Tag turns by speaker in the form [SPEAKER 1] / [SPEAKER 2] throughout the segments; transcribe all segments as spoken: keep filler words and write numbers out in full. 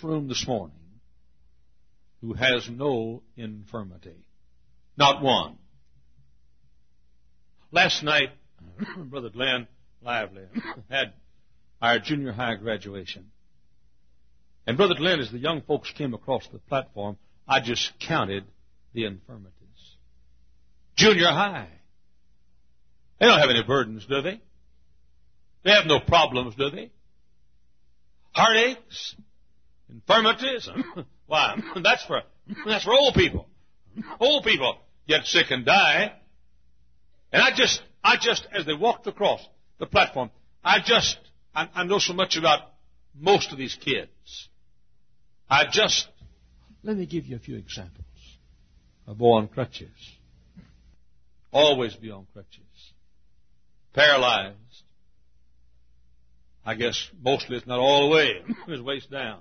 [SPEAKER 1] room this morning who has no infirmity. Not one. Last night, Brother Glenn Lively had our junior high graduation. And Brother Glenn, as the young folks came across the platform, I just counted the infirmities. Junior high. They don't have any burdens, do they? They have no problems, do they? Heartaches, infirmities. Why? That's for that's for old people. Old people get sick and die. And I just, I just, as they walked across the platform, I just, I, I know so much about most of these kids. I just, let me give you a few examples. A boy on crutches. Always be on crutches. Paralyzed. I guess mostly it's not all the way. His waist down.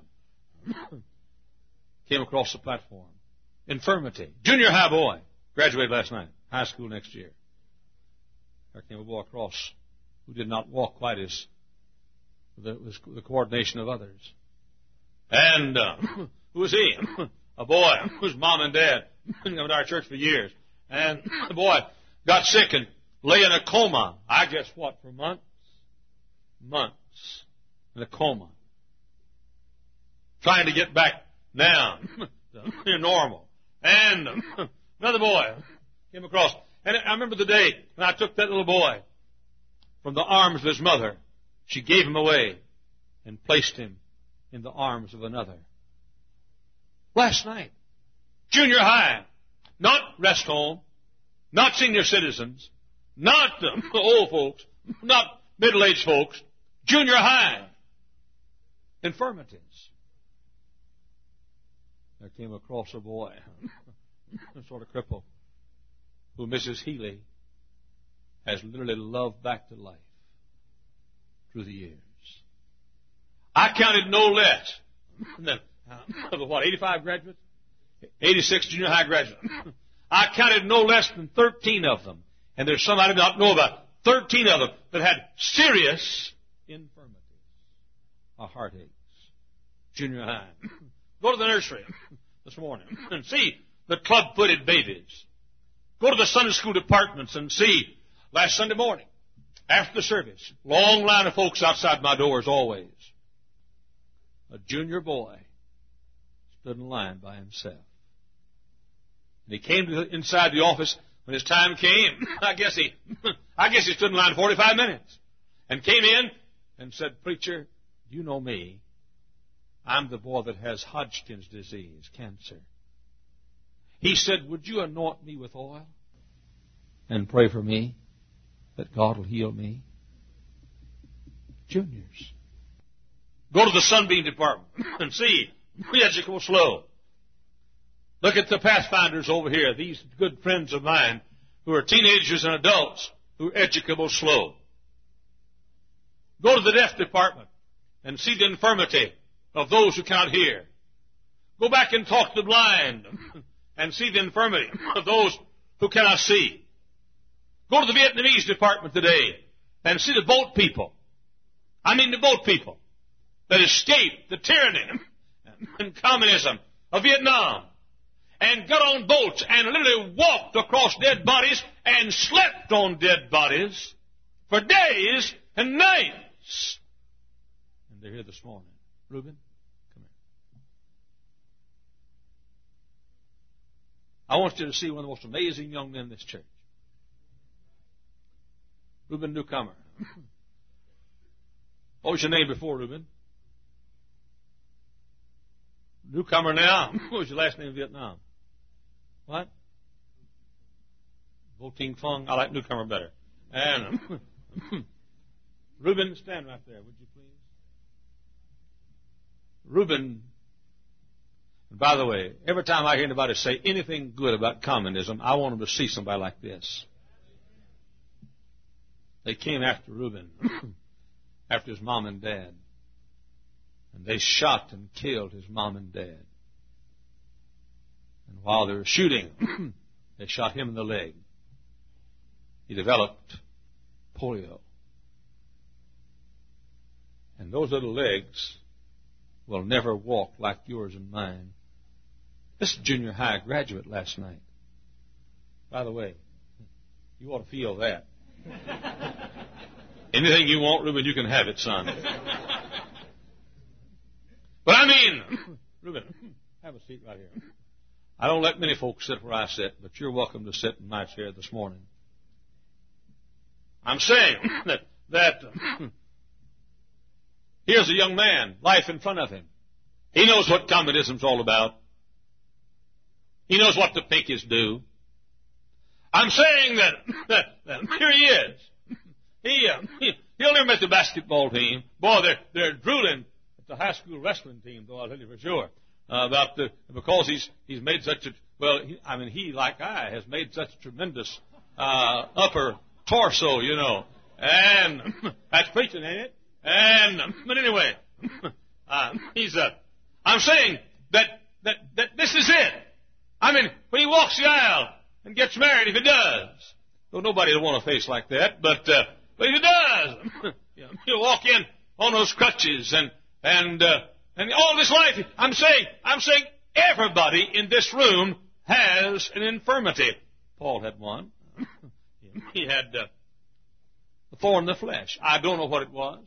[SPEAKER 1] Came across the platform. Infirmity. Junior high boy. Graduated last night. High school next year. There came a boy across who did not walk quite as the, the coordination of others. And uh, who was he? A boy whose mom and dad been coming to our church for years. And the boy got sick and lay in a coma. I guess what, for months? Months. In a coma. Trying to get back down to normal. And another boy came across. And I remember the day when I took that little boy from the arms of his mother. She gave him away and placed him in the arms of another. Last night, junior high, not rest home, not senior citizens, not um, old folks, not middle-aged folks, junior high, infirmities. There came across a boy, sort of crippled, who Missus Healy has literally loved back to life through the years. I counted no less than, uh, what, eighty-five graduates? eighty-six junior high graduates. I counted no less than thirteen of them. And there's some I did not know about. thirteen of them that had serious infirmities or heartaches. Junior high. Go to the nursery this morning and see the club-footed babies. Go to the Sunday school departments and see, last Sunday morning, after the service, long line of folks outside my doors always. A junior boy stood in line by himself. And he came to the, inside the office when his time came. I guess he, I guess he stood in line forty-five minutes. And came in and said, "Preacher, you know me. I'm the boy that has Hodgkin's disease, cancer." He said, "Would you anoint me with oil and pray for me that God will heal me?" Juniors. Go to the Sunbeam department and see the educable slow. Look at the Pathfinders over here, these good friends of mine who are teenagers and adults who are educable slow. Go to the deaf department and see the infirmity of those who cannot hear. Go back and talk to the blind and see the infirmity of those who cannot see. Go to the Vietnamese department today and see the boat people. I mean the boat people that escaped the tyranny and communism of Vietnam and got on boats and literally walked across dead bodies and slept on dead bodies for days and nights. And they're here this morning. Reuben, come here. I want you to see one of the most amazing young men in this church. Reuben Newcomer. What was your name before, Reuben? Newcomer now. What was your last name in Vietnam? What? Vo Ting Fong. I like Newcomer better. And Reuben, stand right there, would you please? Reuben, and by the way, every time I hear anybody say anything good about communism, I want them to see somebody like this. They came after Reuben, after his mom and dad. And they shot and killed his mom and dad. And while they were shooting, they shot him in the leg. He developed polio. And those little legs will never walk like yours and mine. This junior high graduate last night. By the way, you ought to feel that. Anything you want, Reuben, you can have it, son. But I mean, Reuben, have a seat right here. I don't let many folks sit where I sit, but you're welcome to sit in my chair this morning. I'm saying that, that here's a young man, life in front of him. He knows what communism's all about. He knows what the pinkies do. I'm saying that, that, that here he is. He, uh, he, he'll never make the basketball team. Boy, they're, they're drooling at the high school wrestling team, though, I'll tell you for sure. Uh, about the, because he's, he's made such a, well, he, I mean, he, like I, has made such a tremendous, uh, upper torso, you know. And that's preaching, ain't it? And, but anyway, uh, he's, uh, I'm saying that, that, that this is it. I mean, when he walks the aisle and gets married, if he does, though nobody would want a face like that, but, uh, but if he does, he'll walk in on those crutches and, and, uh, and all this life, I'm saying, I'm saying everybody in this room has an infirmity. Paul had one. He had uh, the thorn in the flesh. I don't know what it was.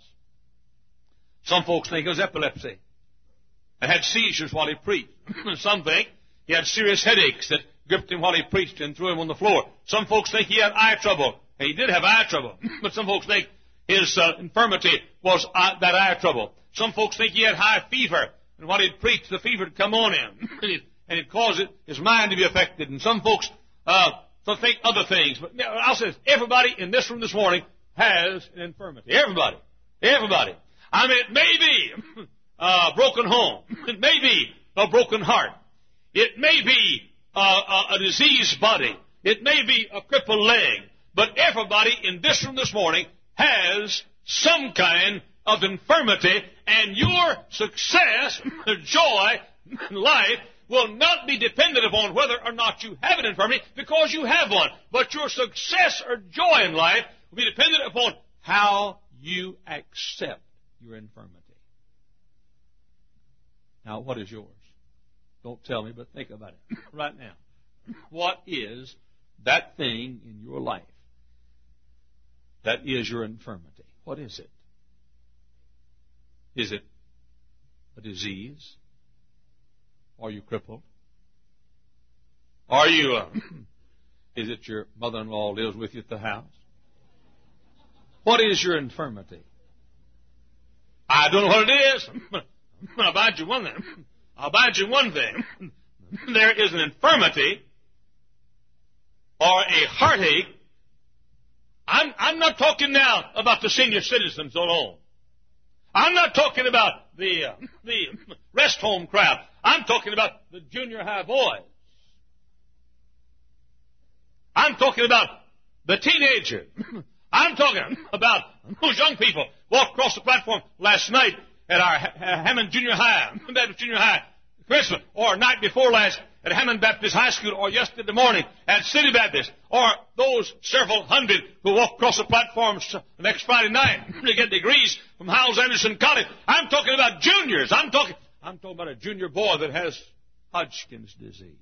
[SPEAKER 1] Some folks think it was epilepsy. And had seizures while he preached. Some think he had serious headaches that gripped him while he preached and threw him on the floor. Some folks think he had eye trouble. And he did have eye trouble. But some folks think his uh, infirmity was uh, that eye trouble. Some folks think he had high fever, and while he'd preach, the fever would come on him, and it, and it caused it, his mind to be affected. And some folks uh, some think other things. But I'll say this, everybody in this room this morning has an infirmity. Everybody. Everybody. I mean, it may be a broken home. It may be a broken heart. It may be a, a, a diseased body. It may be a crippled leg. But everybody in this room this morning has some kind of infirmity, and your success, joy in life will not be dependent upon whether or not you have an infirmity, because you have one. But your success or joy in life will be dependent upon how you accept your infirmity. Now, what is yours? Don't tell me, but think about it right now. What is that thing in your life that is your infirmity? What is it? Is it a disease? Are you crippled? Are you, uh, is it your mother-in-law lives with you at the house? What is your infirmity? I don't know what it is. I'll bind you one thing. I'll bind you one thing. There is an infirmity or a heartache. I'm, I'm not talking now about the senior citizens alone. I'm not talking about the uh, the rest home crowd. I'm talking about the junior high boys. I'm talking about the teenager. I'm talking about those young people walked across the platform last night at our Hammond Junior High, Baptist Junior High, Christmas, or night before last at Hammond Baptist High School, or yesterday morning at City Baptist, or those several hundred who walk across the platforms next Friday night to get degrees from Howells Anderson College. I'm talking about juniors. I'm talking, I'm talking about a junior boy that has Hodgkin's disease.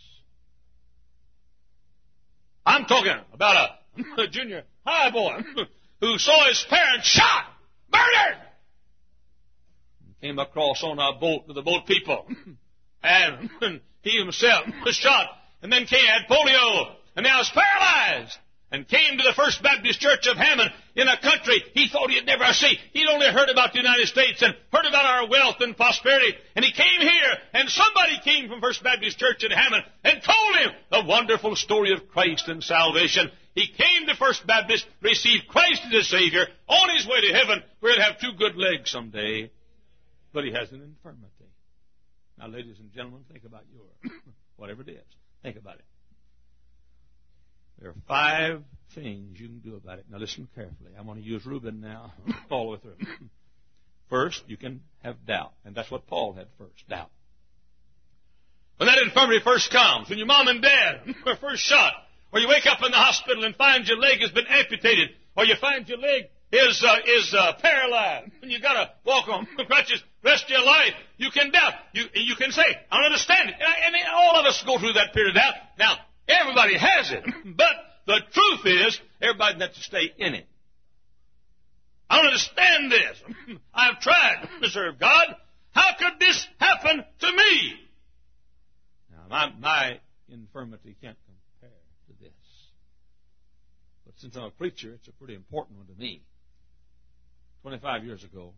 [SPEAKER 1] I'm talking about a, a junior high boy who saw his parents shot, murdered, came across on a boat with the boat people, and he himself was shot, and then came, had polio, and now is paralyzed, and came to the First Baptist Church of Hammond in a country he thought he'd never see. He'd only heard about the United States and heard about our wealth and prosperity, and he came here, and somebody came from First Baptist Church at Hammond and told him the wonderful story of Christ and salvation. He came to First Baptist, received Christ as his Savior, on his way to heaven, where he'll have two good legs someday. But he has an infirmity. Now, ladies and gentlemen, think about yours. Whatever it is, think about it. There are five things you can do about it. Now, listen carefully. I'm going to use Reuben now all the way through. First, you can have doubt. And that's what Paul had first, doubt. When that infirmity first comes, when your mom and dad were first shot, or you wake up in the hospital and find your leg has been amputated, or you find your leg
[SPEAKER 2] is uh, is uh, paralyzed, and you got to walk on crutches rest of your life, you can doubt. You you can say, I don't understand it. And, and all of us go through that period of doubt. Now, everybody has it, but the truth is, everybody has to stay in it. I don't understand this. I've tried to serve God. How could this happen to me? Now, my, my infirmity can't compare to this. But since I'm a preacher, it's a pretty important one to me. Twenty-five years ago,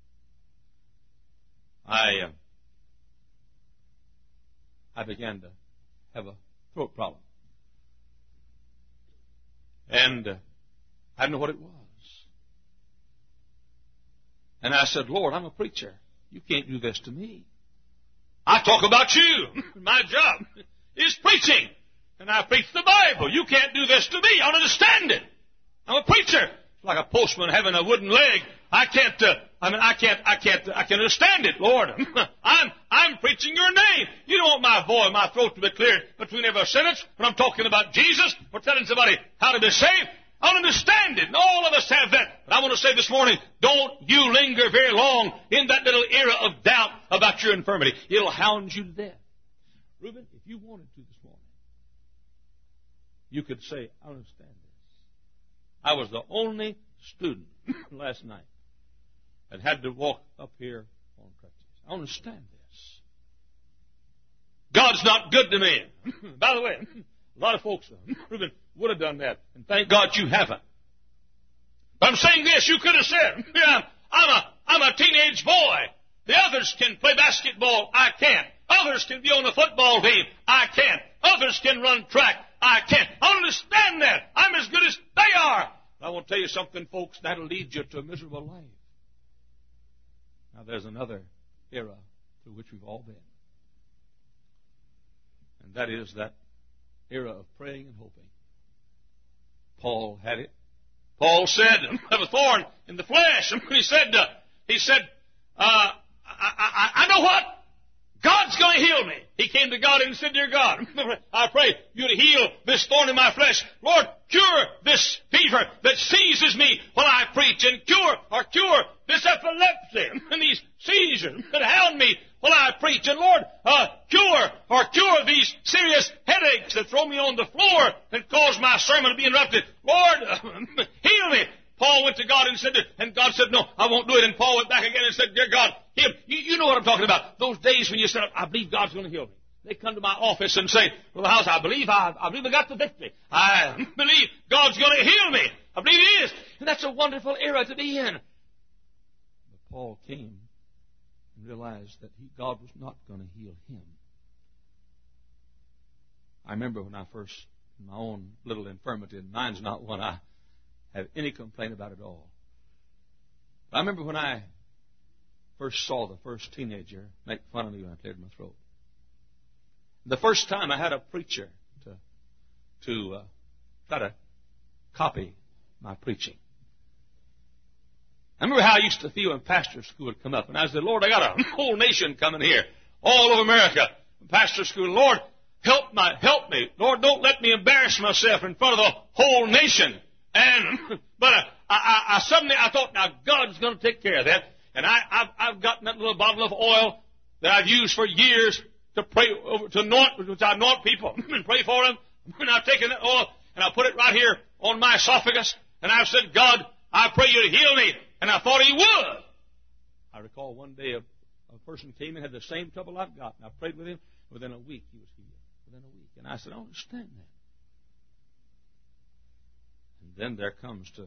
[SPEAKER 2] I uh, I began to have a throat problem. And uh, I didn't know what it was. And I said, Lord, I'm a preacher. You can't do this to me. I talk about you. My job is preaching. And I preach the Bible. You can't do this to me. I don't understand it. I'm a preacher. It's like a postman having a wooden leg. I can't, uh, I mean, I can't, I can't, I can understand it, Lord. I'm, I'm preaching your name. You don't want my voice, my throat to be cleared between every sentence when I'm talking about Jesus or telling somebody how to be saved. I don't understand it. And all of us have that. But I want to say this morning, don't you linger very long in that little era of doubt about your infirmity. It'll hound you to death. Reuben, if you wanted to this morning, you could say, I don't understand this. I was the only student last night that had to walk up here on crutches. I don't understand this. God's not good to me. By the way, a lot of folks, Reuben, would have done that. And thank God you haven't. But I'm saying this, you could have said, yeah, I'm a, I'm a teenage boy. The others can play basketball. I can't. Others can be on the football team. I can't. Others can run track. I can't. I don't understand that. I'm as good as they are. But I want to tell you something, folks, that'll lead you to a miserable life. Now, there's another era through which we've all been. And that is that era of praying and hoping. Paul had it. Paul said, I have a thorn in the flesh. And he said, uh, he said, uh, I, I, I know what? God's going to heal me. He came to God and said, Dear God, I pray you to heal this thorn in my flesh. Lord, cure this fever that seizes me while I preach, and cure or cure this epilepsy and these seizures that hound me while I preach. And Lord, uh, cure or cure these serious headaches that throw me on the floor and cause my sermon to be interrupted. Lord, uh, heal me. Paul went to God and said, and God said, no, I won't do it. And Paul went back again and said, Dear God, heal me. You, you know what I'm talking about. Those days when you said, I believe God's going to heal me. They come to my office and say, well, the house, I believe I, I believe I got the victory. I believe God's going to heal me. I believe He is. And that's a wonderful era to be in. But Paul came and realized that he, God was not going to heal him. I remember when I first, my own little infirmity, and mine's not one I have any complaint about at all. I remember when I first saw the first teenager make fun of me when I cleared my throat. The first time I had a preacher to to uh, try to copy my preaching. I remember how I used to feel when pastor school would come up. And I said, Lord, I got a whole nation coming here, all over America, pastor school. Lord, help my help me. Lord, don't let me embarrass myself in front of the whole nation. And but I, I, I suddenly I thought, now God's going to take care of that. And I, I've, I've gotten that little bottle of oil that I've used for years to pray over, to anoint, which I anoint people and pray for them. And I've taken that oil and I put it right here on my esophagus. And I've said, God, I pray you to heal me. And I thought He would. I recall one day a, a person came and had the same trouble I've got. And I prayed with him. Within a week he was healed. Within a week. And I said, I don't understand that. And then there comes to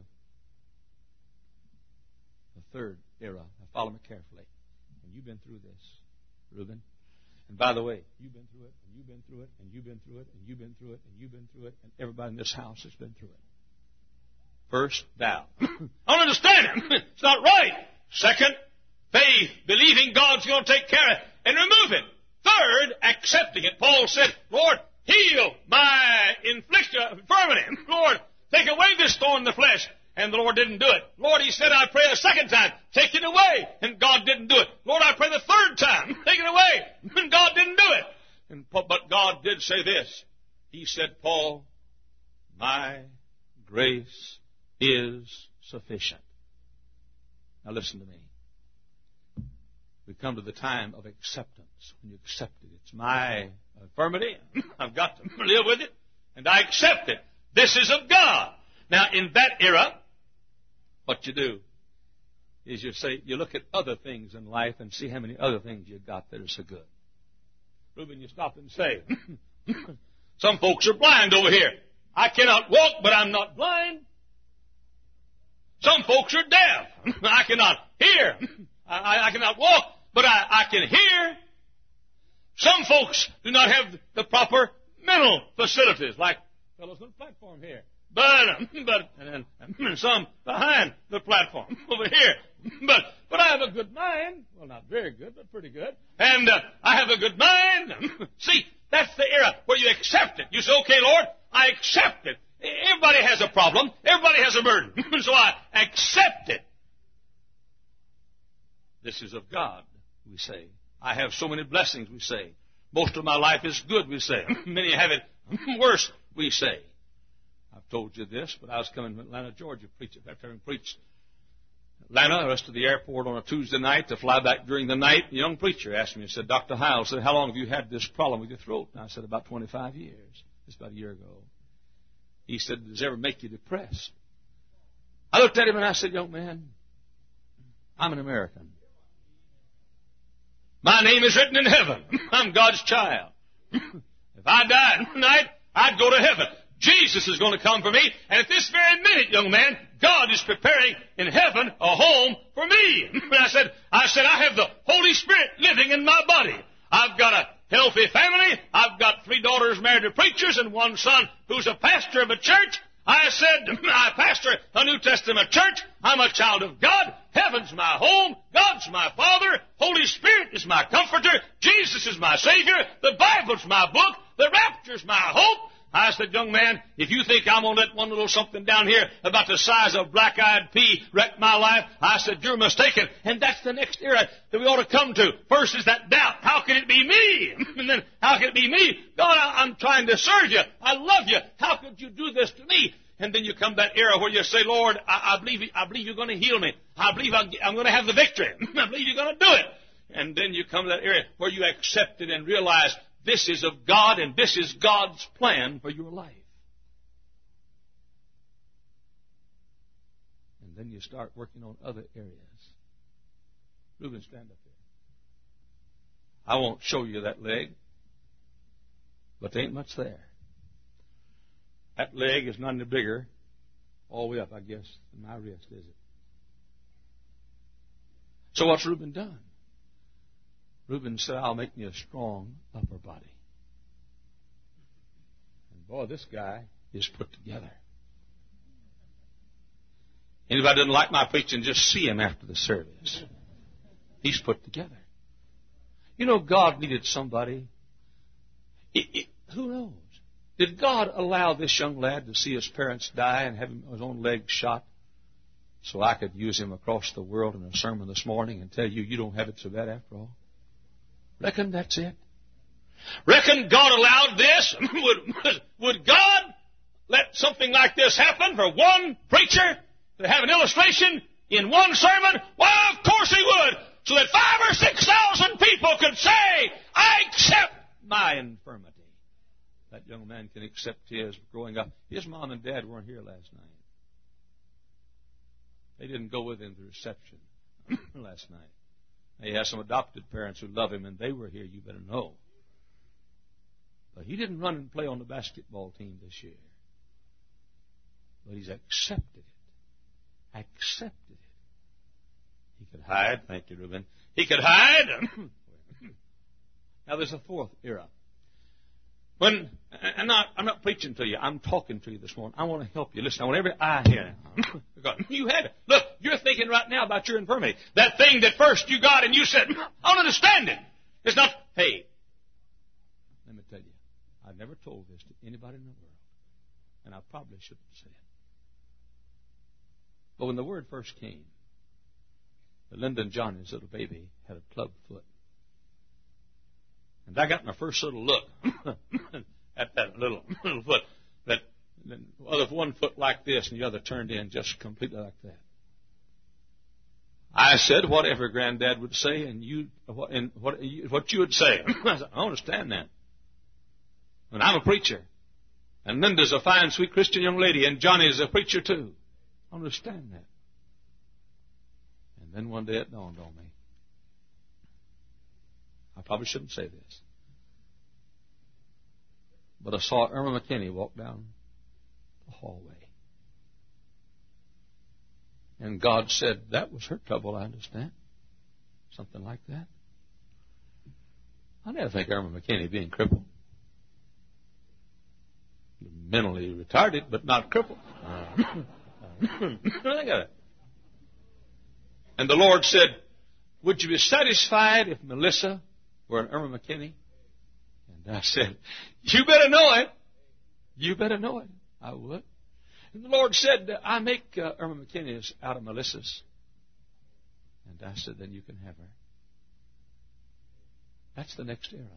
[SPEAKER 2] the third era. Now follow me carefully. And you've been through this, Reuben. And by the way, you've been through it, and you've been through it, and you've been through it, and you've been through it, and you've been through it, and everybody in this house has been through it. First, doubt. I don't understand it. It's not right. Second, faith, believing God's going to take care of it and remove it. Third, accepting it. Paul said, Lord, heal my infirmity. Lord, take away this thorn in the flesh. And the Lord didn't do it. Lord, He said, I pray a second time, take it away. And God didn't do it. Lord, I pray the third time, take it away. And God didn't do it. And, but God did say this. He said, Paul, my grace is sufficient. Now listen to me. We come to the time of acceptance. When you accept it, it's my infirmity. I've got to live with it, and I accept it. This is of God. Now, in that era, what you do is you say, you look at other things in life and see how many other things you got that are so good. Reuben, you stop and say, some folks are blind over here. I cannot walk, but I'm not blind. Some folks are deaf. I cannot hear. I, I cannot walk, but I, I can hear. Some folks do not have the proper mental facilities, like fellows on the platform here. But, but, and, and some behind the platform over here. But, but I have a good mind. Well, not very good, but pretty good. And uh, I have a good mind. See, that's the era where you accept it. You say, okay, Lord, I accept it. Everybody has a problem. Everybody has a burden. So I accept it. This is of God, we say. I have so many blessings, we say. Most of my life is good, we say. Many have it worse, we say. I've told you this, but I was coming from Atlanta, Georgia, preaching. After having preached Atlanta, the rest of the airport on a Tuesday night to fly back during the night, a young preacher asked me, he said, Doctor Howell, said, how long have you had this problem with your throat? And I said, about twenty-five years. It's about a year ago. He said, does it ever make you depressed? I looked at him and I said, young man, I'm an American. My name is written in heaven. I'm God's child. If I died tonight, I'd go to heaven. Jesus is going to come for me. And at this very minute, young man, God is preparing in heaven a home for me. And I said, I said, I have the Holy Spirit living in my body. I've got a healthy family. I've got three daughters married to preachers and one son who's a pastor of a church. I said, I pastor a New Testament church. I'm a child of God. Heaven's my home. God's my Father. Holy Spirit is my comforter. Jesus is my Savior. The Bible's my book. The rapture's my hope. I said, young man, if you think I'm going to let one little something down here about the size of a black-eyed pea wreck my life, I said, you're mistaken. And that's the next era that we ought to come to. First is that doubt. How can it be me? And then, how can it be me? God, I, I'm trying to serve you. I love you. How could you do this to me? And then you come to that era where you say, Lord, I, I believe I believe you're going to heal me. I believe I'm, I'm going to have the victory. I believe you're going to do it. And then you come to that area where you accept it and realize this is of God and this is God's plan for your life. And then you start working on other areas. Reuben, stand up here. I won't show you that leg, but there ain't much there. That leg is none the bigger, all the way up, I guess, than my wrist, is it? So what's Reuben done? Reuben said, I'll make me a strong upper body. And boy, this guy is put together. Anybody doesn't like my preaching, just see him after the service. He's put together. You know, God needed somebody. It, it, who knows? Did God allow this young lad to see his parents die and have his own leg shot so I could use him across the world in a sermon this morning and tell you, you don't have it so bad after all? Reckon that's it? Reckon God allowed this? would, would God let something like this happen for one preacher to have an illustration in one sermon? Well, of course He would. So that five or six thousand people could say, I accept my infirmity. That young man can accept his growing up. His mom and dad weren't here last night. They didn't go with him to the reception last night. He has some adopted parents who love him, and they were here, you better know. But he didn't run and play on the basketball team this year. But he's accepted it. Accepted it. He could hide. Thank you, Reuben. He could hide. Now there's a fourth era. When, and not, I'm not preaching to you. I'm talking to you this morning. I want to help you. Listen, I want every eye here. You have it. Look, you're thinking right now about your infirmity. That thing that first you got and you said, I don't understand it. It's not, hey, let me tell you, I've never told this to anybody in the world. And I probably shouldn't say it. But when the word first came, that Lyndon Johnny's little baby had a club foot. And I got my first little look at that little, little foot. That other one foot like this and the other turned in just completely like that. I said whatever Granddad would say, and you what, and what, what you would say. I said, I understand that. And I'm a preacher. And Linda's a fine, sweet Christian young lady, and Johnny's a preacher too. I understand that. And then one day it dawned on me. I probably shouldn't say this. But I saw Irma McKinney walk down the hallway. And God said, that was her trouble, I understand. Something like that. I never think Irma McKinney being crippled. Mentally retarded, but not crippled. Think of it. And the Lord said, would you be satisfied if Melissa were an Irma McKinney? And I said, you better know it. You better know it. I would. And the Lord said, I make uh, Irma McKinney's out of Melissa's. And I said, then you can have her. That's the next era.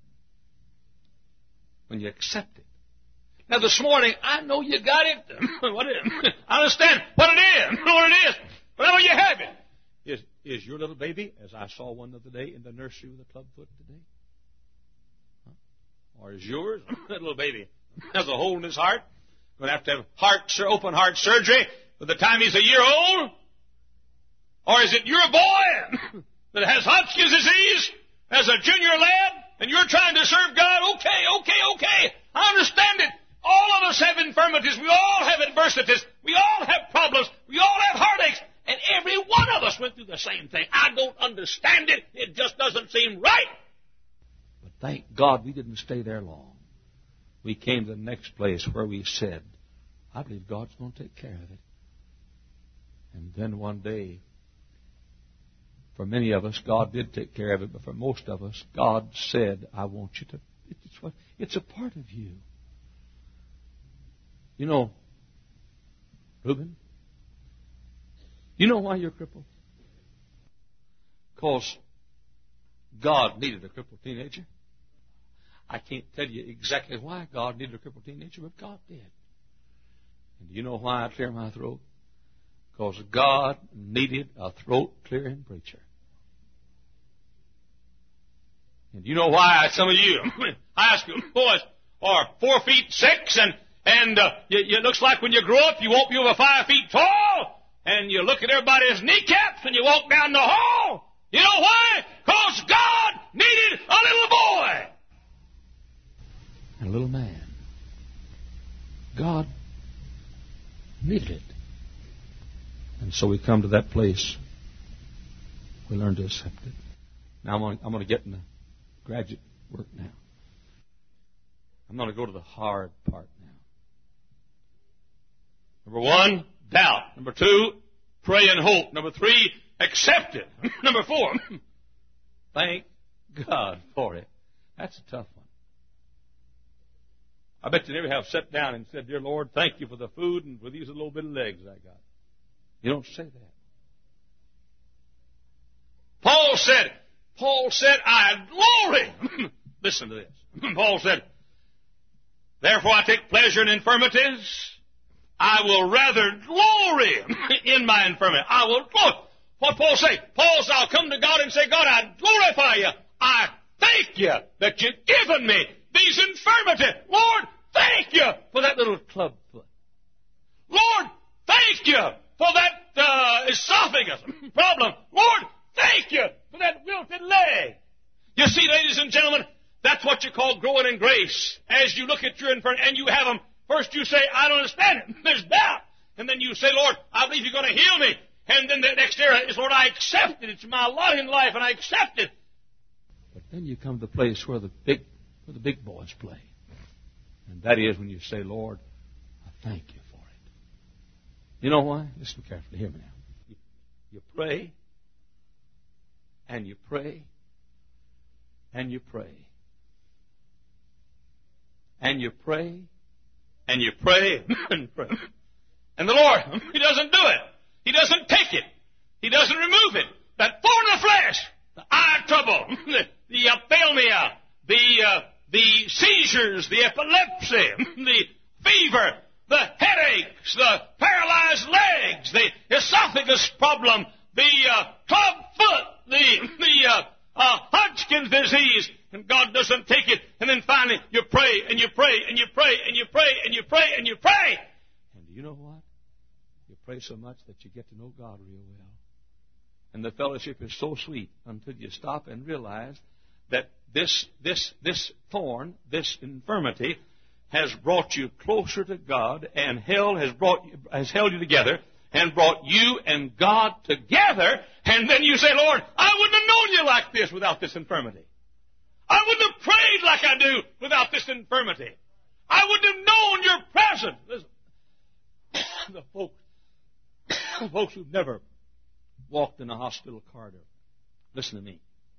[SPEAKER 2] When you accept it. Now this morning, I know you got it. What is it? I understand what it is. What it is. Whatever you have it. Is, is your little baby, as I saw one the other day in the nursery with a clubfoot today? Huh? Or is yours, that little baby, has a hole in his heart? Going to have to have heart, open heart surgery by the time he's a year old? Or is it your boy that has Hodgkin's disease as a junior lad and you're trying to serve God? Okay, okay, okay. I understand it. All of us have infirmities. We all have adversities. We all have problems. We all have heartaches. And every one of us went through the same thing. I don't understand it. It just doesn't seem right. But thank God we didn't stay there long. We came to the next place where we said, I believe God's going to take care of it. And then one day, for many of us, God did take care of it, but for most of us, God said, I want you to, it's, what, it's a part of you. You know, Reuben, you know why you're crippled? Because God needed a crippled teenager. I can't tell you exactly why God needed a crippled teenager, but God did. And do you know why I clear my throat? Because God needed a throat-clearing preacher. And do you know why some of you high school boys are four feet six, and and uh, it looks like when you grow up you won't be over five feet tall, and you look at everybody's kneecaps when you walk down the hall. You know why? Because God needed a little boy. And a little man. God needed it. And so we come to that place. We learn to accept it. Now I'm going, I'm going to get in the graduate work now. I'm going to go to the hard part now. Number one, doubt. Number two, pray and hope. Number three, accept it. Number four, thank God for it. That's a tough one. I bet you never have sat down and said, Dear Lord, thank you for the food and for these little bit of legs I got. You don't say that. Paul said, Paul said, I glory. Listen to this. Paul said, therefore I take pleasure in infirmities. I will rather glory in my infirmity. I will glory. What Paul say? Paul said, I'll come to God and say, God, I glorify you. I thank you that you've given me these infirmities. Lord, thank you for that little club foot. Lord, thank you for that uh, esophagus problem. Lord, thank you for that wilted leg. You see, ladies and gentlemen, that's what you call growing in grace. As you look at your infirmity and you have them, first you say, I don't understand it. There's doubt. And then you say, Lord, I believe you're going to heal me. And then the next era is, Lord, I accept it. It's my lot in life, and I accept it. But then you come to the place where the big, where the big boys play. And that is when you say, Lord, I thank you for it. You know why? Listen carefully. Hear me now. You, you pray, and you pray, and you pray, and you pray, and you pray, and pray. And the Lord, He doesn't do it. He doesn't take it. He doesn't remove it. That thorn in the flesh, the eye trouble, the, the ophthalmia, the uh, the seizures, the epilepsy, the fever, the headaches, the paralyzed legs, the esophagus problem, the uh, and God doesn't take it. And then finally you pray and you pray and you pray and you pray and you pray and you pray. And you know what? You pray so much that you get to know God real well. And the fellowship is so sweet until you stop and realize that this, this, this thorn, this infirmity has brought you closer to God, and hell has brought you, has held you together and brought you and God together. And then you say, Lord, I wouldn't have known you like this without this infirmity. I wouldn't have prayed like I do without this infirmity. I wouldn't have known your presence. Listen, the folks, the folks who've never walked in a hospital corridor, listen to me.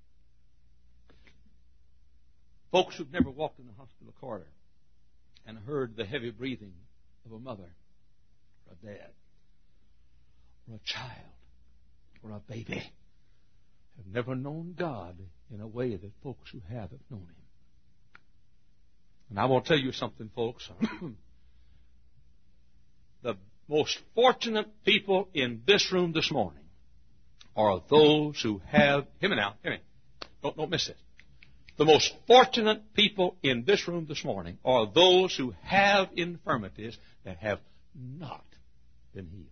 [SPEAKER 2] Folks who've never walked in a hospital corridor and heard the heavy breathing of a mother or a dad or a child or a baby have never known God in a way that folks who have have known Him. And I want to tell you something, folks. The most fortunate people in this room this morning are those who have... Hear me now. Hear me. Don't, don't miss it. The most fortunate people in this room this morning are those who have infirmities that have not been healed.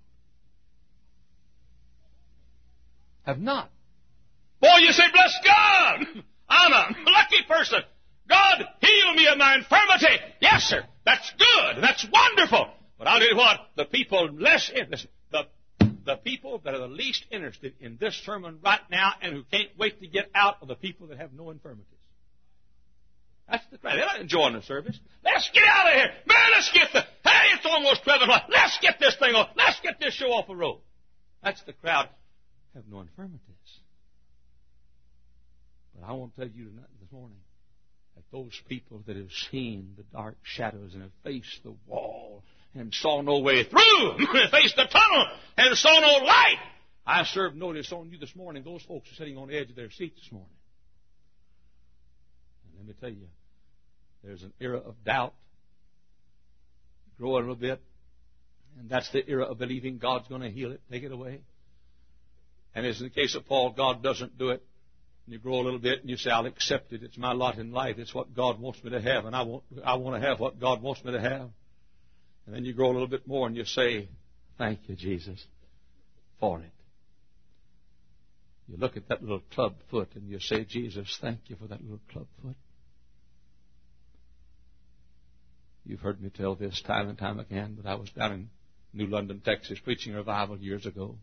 [SPEAKER 2] Have not. Boy, you say, bless God! I'm a lucky person. God, heal me of my infirmity. Yes, sir. That's good. That's wonderful. But I'll tell you what, the people less interested, the, the people that are the least interested in this sermon right now and who can't wait to get out are the people that have no infirmities. That's the crowd. They're not enjoying the service. Let's get out of here. Man, let's get the... Hey, it's almost twelve o'clock. Let's get this thing off. Let's get this show off the road. That's the crowd have no infirmities. But I want to tell you tonight, this morning, that those people that have seen the dark shadows and have faced the wall and saw no way through, faced the tunnel and saw no light, I serve notice on you this morning. Those folks are sitting on the edge of their seat this morning. Let me tell you, there's an era of doubt growing a little bit, and that's the era of believing God's going to heal it, take it away. And as in the case of Paul, God doesn't do it. And you grow a little bit, and you say, I'll accept it. It's my lot in life. It's what God wants me to have, and I want, I want to have what God wants me to have. And then you grow a little bit more, and you say, thank you, Jesus, for it. You look at that little club foot, and you say, Jesus, thank you for that little club foot. You've heard me tell this time and time again, but I was down in New London, Texas, preaching a revival years ago.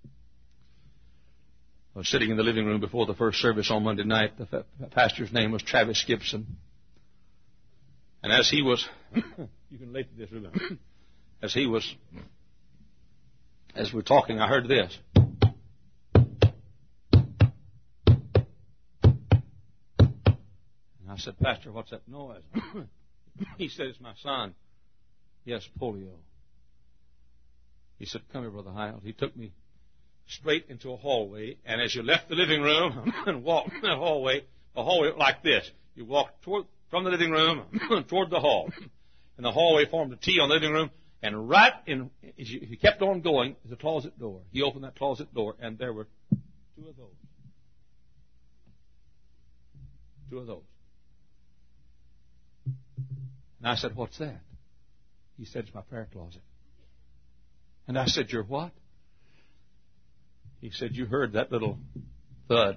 [SPEAKER 2] I was sitting in the living room before the first service on Monday night. The pastor's name was Travis Gibson. And as he was, you can relate to this, remember, as he was, as we were talking, I heard this. And I said, Pastor, what's that noise? He said, it's my son. He has polio. He said, come here, Brother Hiles. He took me straight into a hallway, and as you left the living room and walked in that hallway, a hallway like this. You walked toward, from the living room toward the hall. And the hallway formed a T on the living room, and right in, as you, he kept on going, there's a closet door. He opened that closet door, and there were two of those. Two of those. And I said, what's that? He said, it's my prayer closet. And I said, you're what? He said, you heard that little thud.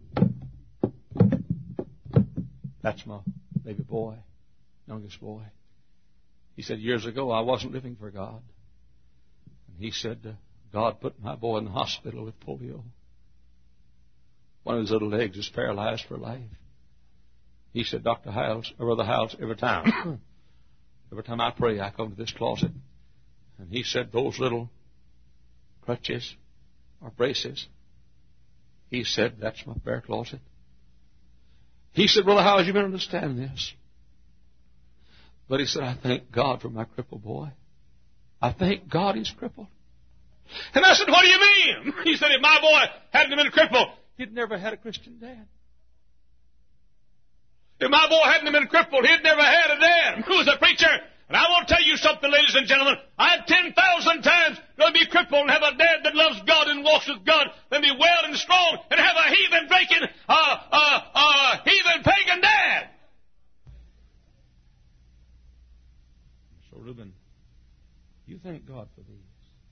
[SPEAKER 2] That's my baby boy, youngest boy. He said, years ago, I wasn't living for God. And he said, uh, God put my boy in the hospital with polio. One of his little legs is paralyzed for life. He said, Doctor Hiles, or Brother Hiles, every time, every time I pray, I come to this closet. And he said, those little crutches or braces, he said, that's my prayer closet. He said, Brother Hiles, you better understand this. But he said, I thank God for my crippled boy. I thank God he's crippled. And I said, what do you mean? He said, if my boy hadn't been crippled, he'd never had a Christian dad. If my boy hadn't been crippled, he'd never had a dad who was a preacher. And I want to tell you something, ladies and gentlemen. I'd ten thousand times rather be crippled and have a dad that loves God and walks with God than be well and strong and have a heathen drinking, uh, uh, uh, heathen pagan dad. So, Reuben, you thank God for these.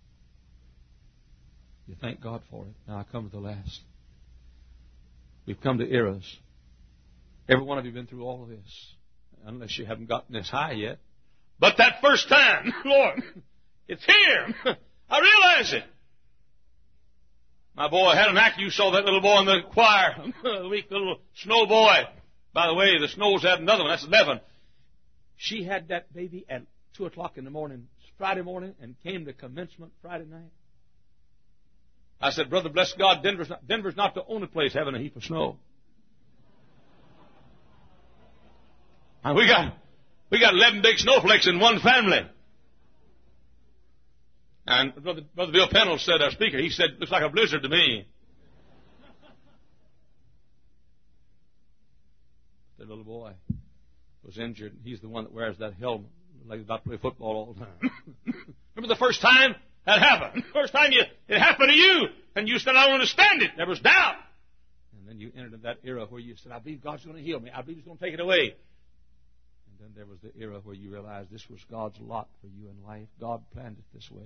[SPEAKER 2] You thank God for it. Now I come to the last. We've come to eras. Every one of you have been through all of this, unless you haven't gotten this high yet. But that first time, Lord, it's here. I realize it. My boy had an act. You saw that little boy in the choir, the weak little snow boy. By the way, the Snows had another one. That's eleven. She had that baby at two o'clock in the morning, Friday morning, and came to commencement Friday night. I said, brother, bless God, Denver's not, Denver's not the only place having a heap of snow. And we got we got eleven big snowflakes in one family. And Brother, Brother Bill Pennell said, our speaker, he said, looks like a blizzard to me. The little boy was injured. He's the one that wears that helmet, like he's about to play football all the time. Remember the first time that happened? First time you, it happened to you, and you said, I don't understand it. There was doubt. And then you entered into that era where you said, I believe God's going to heal me. I believe He's going to take it away. And then there was the era where you realized this was God's lot for you in life. God planned it this way.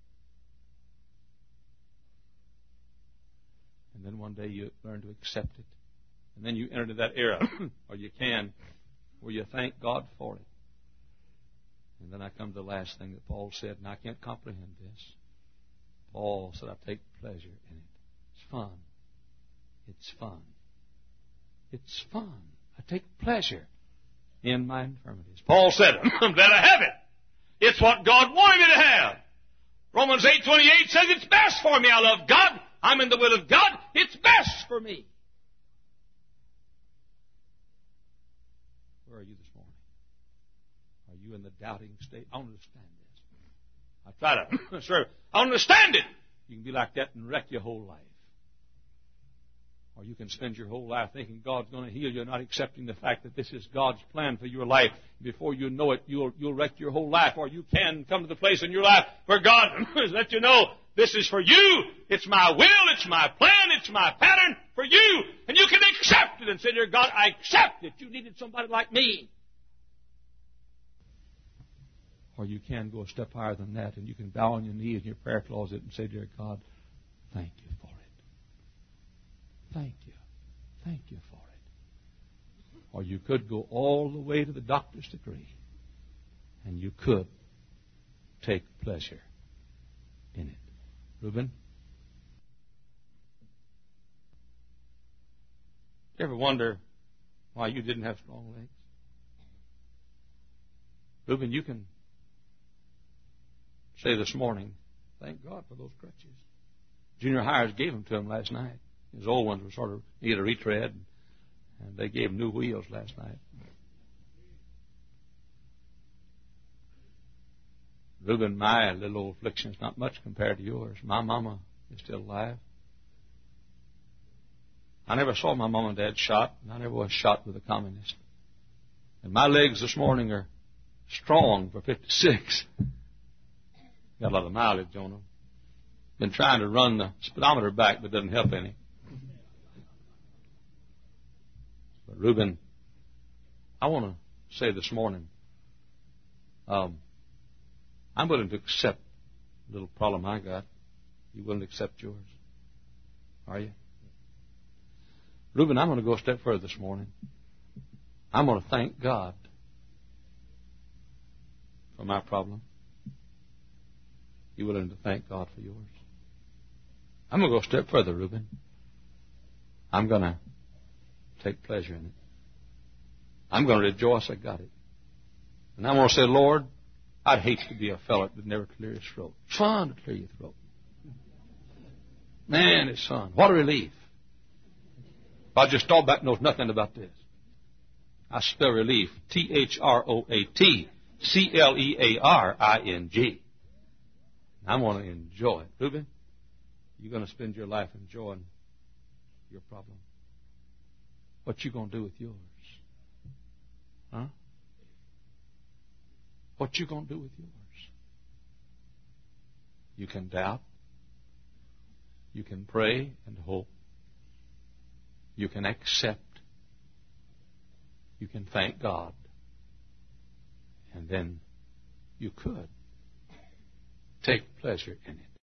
[SPEAKER 2] And then one day you learned to accept it. And then you enter into that era, or you can, where you thank God for it. And then I come to the last thing that Paul said, and I can't comprehend this. Paul said, I take pleasure in it. It's fun. It's fun. It's fun. I take pleasure in my infirmities. Paul said, I'm glad I have it. It's what God wanted me to have. Romans eight twenty-eight says it's best for me. I love God. I'm in the will of God. It's best for me. Where are you this morning? Are you in the doubting state? I don't understand this. I try to, sir, I don't understand it. You can be like that and wreck your whole life. Or you can spend your whole life thinking God's going to heal you, not accepting the fact that this is God's plan for your life. Before you know it, you'll, you'll wreck your whole life. Or you can come to the place in your life where God has let you know, this is for you. It's my will. It's my plan. It's my pattern for you. And you can accept it and say, dear God, I accept it. You needed somebody like me. Or you can go a step higher than that, and you can bow on your knees in your prayer closet and say, dear God, thank you for it. Thank you. Thank you for it. Or you could go all the way to the doctor's degree, and you could take pleasure in it. Reuben? You ever wonder why you didn't have strong legs? Reuben, you can say this morning, thank God for those crutches. Junior Hires gave them to him last night. His old ones were sort of needed a retread, and they gave him new wheels last night. Reuben, my little old affliction is not much compared to yours. My mama is still alive. I never saw my mom and dad shot, and I never was shot with a communist. And my legs this morning are strong for fifty-six. Got a lot of mileage on them. Been trying to run the speedometer back, but it doesn't help any. But Reuben, I want to say this morning, um, I'm willing to accept the little problem I got. You willing to accept yours? Are you? Reuben, I'm going to go a step further this morning. I'm going to thank God for my problem. You willing to thank God for yours? I'm going to go a step further, Reuben. I'm going to take pleasure in it. I'm going to rejoice I got it. And I'm going to say, Lord, I'd hate to be a fellow that would never clear his throat. It's fun to clear your throat. Man, it's fun. What a relief. Roger Staubach knows nothing about this. I spell relief. T H R O A T C L E A R I N G. I'm going to enjoy it. Reuben, you're going to spend your life enjoying your problem. What you going to do with yours? Huh? What you going to do with yours? You can doubt. You can pray and hope. You can accept. You can thank God. And then you could take pleasure in it.